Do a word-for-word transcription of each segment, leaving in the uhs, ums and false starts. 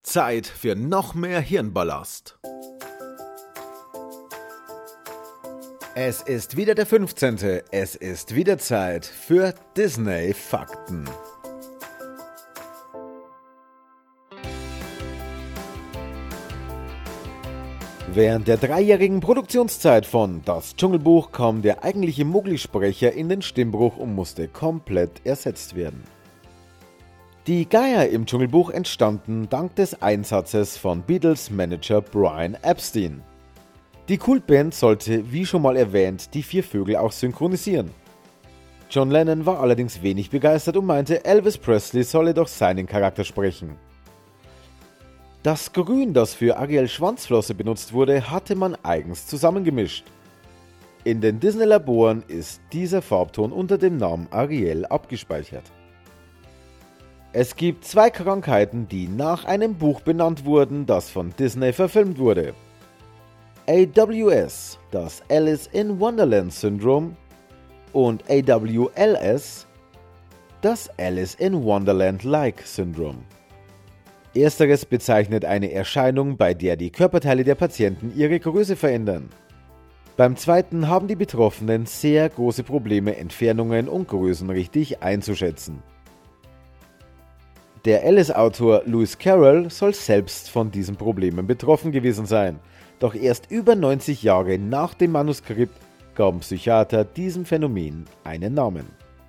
Zeit für noch mehr Hirnballast. Es ist wieder der fünfzehnte Es ist wieder Zeit für Disney-Fakten. Während der dreijährigen Produktionszeit von Das Dschungelbuch kam der eigentliche Mowgli-Sprecher in den Stimmbruch und musste komplett ersetzt werden. Die Geier im Dschungelbuch entstanden dank des Einsatzes von Beatles-Manager Brian Epstein. Die Kultband sollte, wie schon mal erwähnt, die vier Vögel auch synchronisieren. John Lennon war allerdings wenig begeistert und meinte, Elvis Presley solle doch seinen Charakter sprechen. Das Grün, das für Ariel Schwanzflosse benutzt wurde, hatte man eigens zusammengemischt. In den Disney-Laboren ist dieser Farbton unter dem Namen Ariel abgespeichert. Es gibt zwei Krankheiten, die nach einem Buch benannt wurden, das von Disney verfilmt wurde. A W S, das Alice in Wonderland Syndrom, und A W L S, das Alice in Wonderland-like Syndrom. Ersteres bezeichnet eine Erscheinung, bei der die Körperteile der Patienten ihre Größe verändern. Beim zweiten haben die Betroffenen sehr große Probleme, Entfernungen und Größen richtig einzuschätzen. Der Alice-Autor Lewis Carroll soll selbst von diesen Problemen betroffen gewesen sein, doch erst über neunzig Jahre nach dem Manuskript gaben Psychiater diesem Phänomen einen Namen.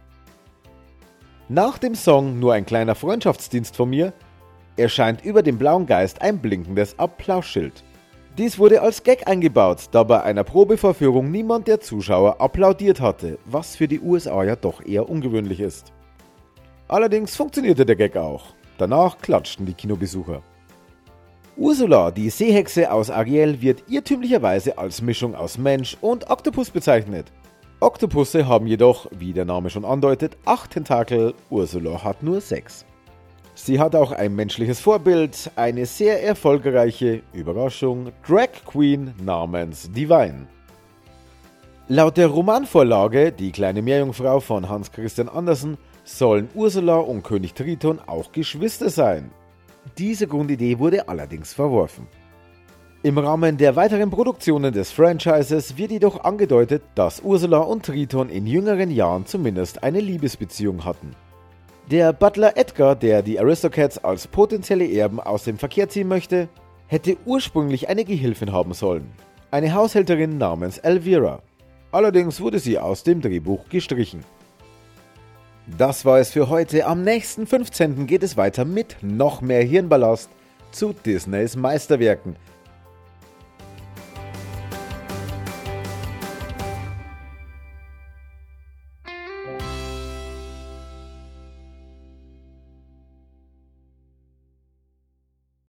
Nach dem Song Nur ein kleiner Freundschaftsdienst von mir erscheint über dem blauen Geist ein blinkendes Applausschild. Dies wurde als Gag eingebaut, da bei einer Probevorführung niemand der Zuschauer applaudiert hatte, was für die U S A ja doch eher ungewöhnlich ist. Allerdings funktionierte der Gag auch. Danach klatschten die Kinobesucher. Ursula, die Seehexe aus Ariel, wird irrtümlicherweise als Mischung aus Mensch und Oktopus bezeichnet. Oktopusse haben jedoch, wie der Name schon andeutet, acht Tentakel, Ursula hat nur sechs. Sie hat auch ein menschliches Vorbild, eine sehr erfolgreiche, Überraschung, Drag Queen namens Divine. Laut der Romanvorlage Die kleine Meerjungfrau von Hans Christian Andersen sollen Ursula und König Triton auch Geschwister sein. Diese Grundidee wurde allerdings verworfen. Im Rahmen der weiteren Produktionen des Franchises wird jedoch angedeutet, dass Ursula und Triton in jüngeren Jahren zumindest eine Liebesbeziehung hatten. Der Butler Edgar, der die Aristocats als potenzielle Erben aus dem Verkehr ziehen möchte, hätte ursprünglich eine Gehilfin haben sollen, eine Haushälterin namens Elvira. Allerdings wurde sie aus dem Drehbuch gestrichen. Das war es für heute. Am nächsten fünfzehnten geht es weiter mit noch mehr Hirnballast zu Disneys Meisterwerken.